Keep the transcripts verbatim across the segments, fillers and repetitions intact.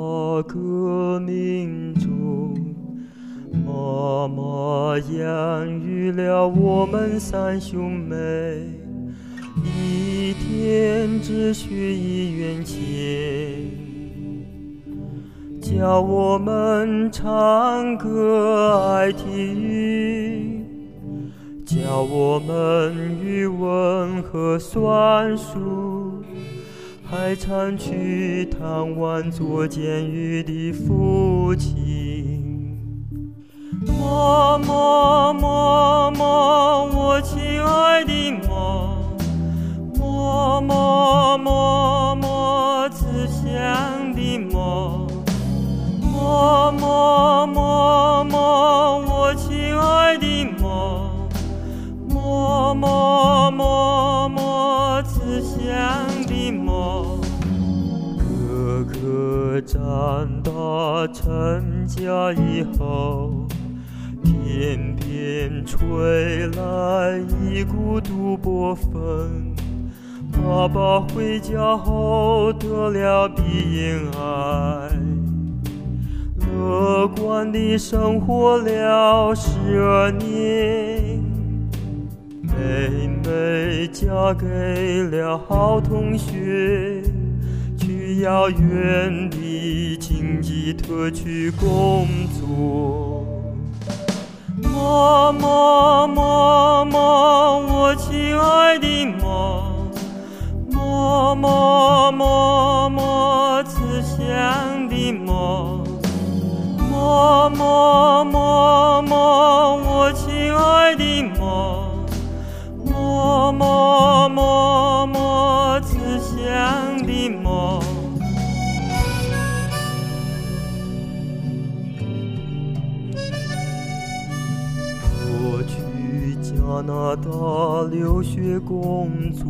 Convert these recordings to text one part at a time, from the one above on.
革命中，妈妈养育了我们三兄妹，一天只需一元钱，教我们唱歌爱体育，教我们语文和算术，还常去探望坐监狱的父亲。妈妈妈妈，我亲爱的妈，妈妈妈妈，慈祥的妈，妈妈妈妈，我亲爱的妈，妈妈妈妈，慈祥的妈。哥哥长大成家以后，天边吹来一股赌博风，爸爸回家后得了鼻咽癌，乐观地生活了十二年，妹妹嫁给了好同学，去遥远的经济特区工作。妈妈妈妈，我亲爱的妈，妈妈妈妈，慈祥的妈，妈妈妈妈，我亲爱的妈，妈妈妈妈，慈祥的妈。我去加拿大留学工作，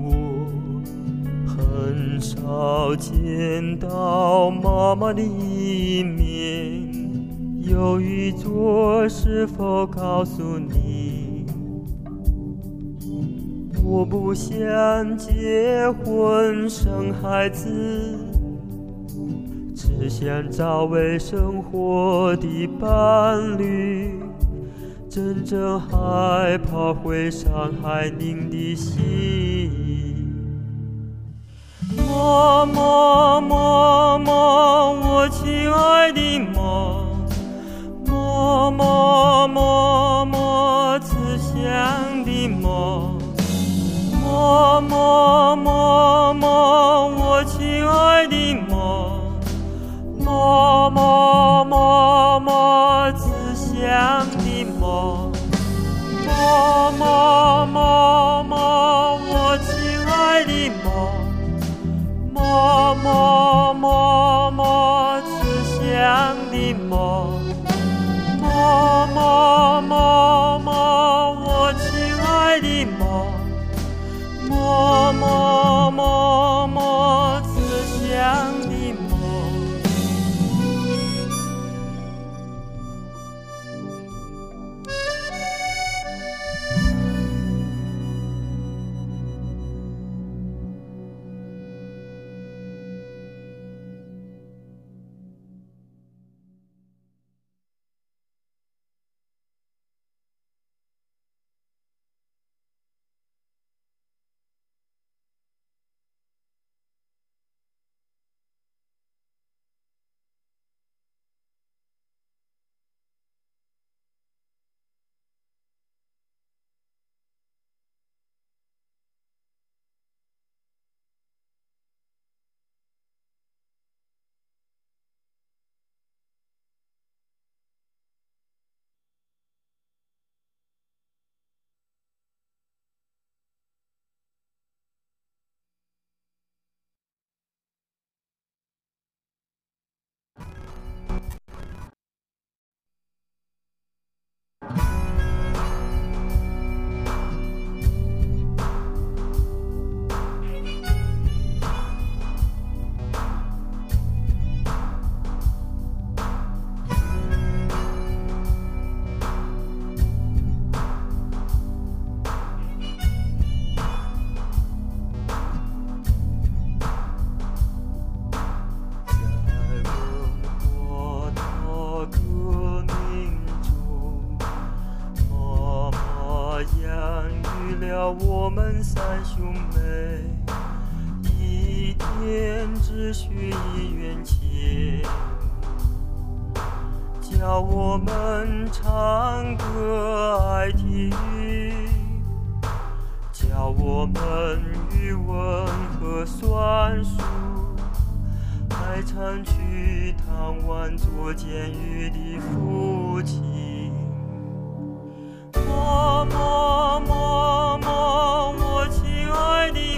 很少见到妈妈的一面，有一座是否告诉你，我不想结婚生孩子，只想找位生活的伴侣，真正害怕会伤害您的心。妈妈妈妈，我亲爱的妈，妈妈妈妈，慈祥的妈，妈妈妈妈，我亲爱的妈，妈妈妈妈，慈祥的妈，妈妈妈妈，我亲爱的妈，妈妈妈妈，慈祥的妈，妈妈妈妈，我亲爱的妈，妈妈妈妈，慈祥的妈。 三兄妹，一天只需一元钱，叫我们唱歌爱听，教我们语文和算术，还常去探望坐监狱的父亲。妈妈妈妈，我亲爱的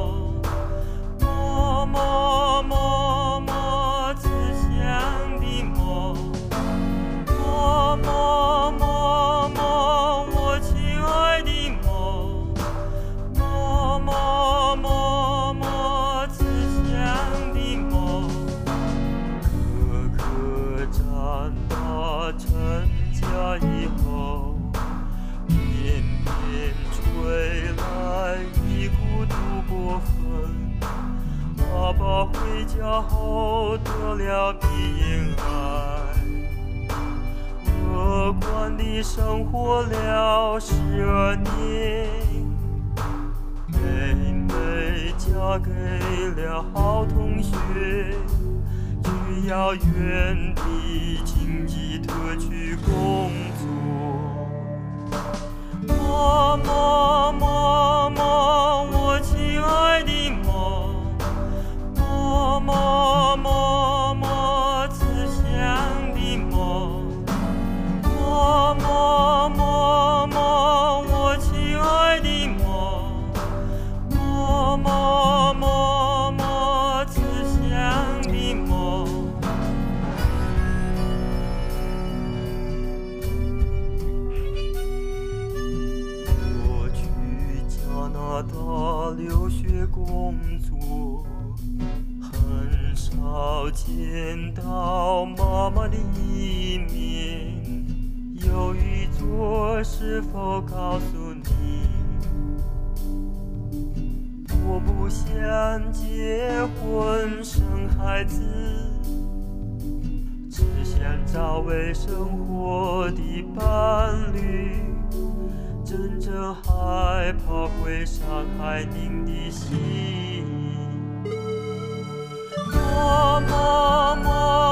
妈，妈妈妈妈，慈祥的妈，妈妈妈妈，我亲爱的妈，妈妈妈妈，慈祥的妈。哥哥长大成家以后，偏偏吹来一股毒过分，爸爸回家后得了鼻咽癌，乐观地生活了十二年，妹妹嫁给了好同学，去遥远的经济特区工作。妈妈妈妈，我亲爱的妈，妈妈妈妈，慈祥的妈，妈妈妈妈，我亲爱的妈，妈妈妈妈，慈祥的妈。加拿大留学工作，很少见到妈妈的一面。有一座是否告诉你，我不想结婚生孩子，只想找位生活的伴侣。真正害怕会伤害您的心，妈妈妈。